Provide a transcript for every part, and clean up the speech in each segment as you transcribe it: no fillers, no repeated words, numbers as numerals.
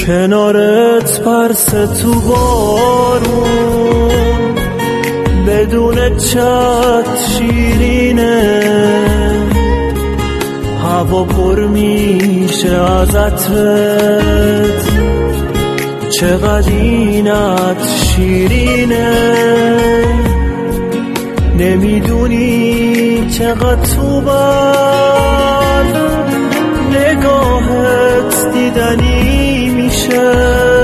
کنارت پرسه تو بارون، بدون چت شیرینه، هوا پر میشه از عطرت، چقدر اینت شیرینه، نمیدونی چقدر تو بر نگاهت دیدنی میشه،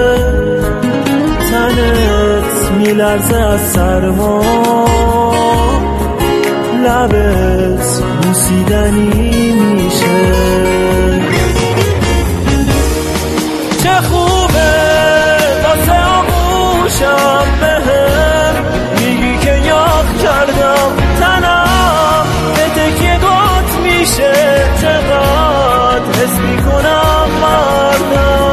تنت میلرزه از سرما، لبت بوسیدنی میشه. چه خوبه واسه آغوشم بهم میگی که یاد کردم تنم به تکیه‌گات میشه، چقدر حس میکنم مردم.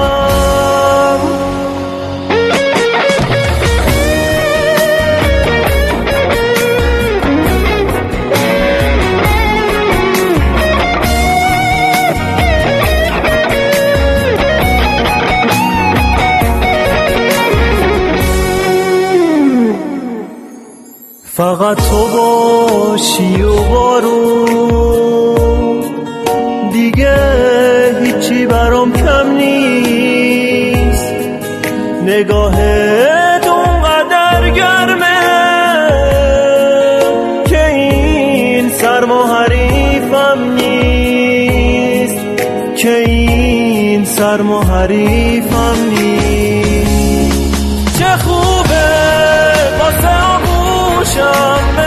فقط تو باشی و بارون، دیگه هیچی برام کم نیست، نگاهت اونقدر گرمه که این سرما حریفم نیست، که این سرما حریفم نیست. چه خوبه واسه آغوشم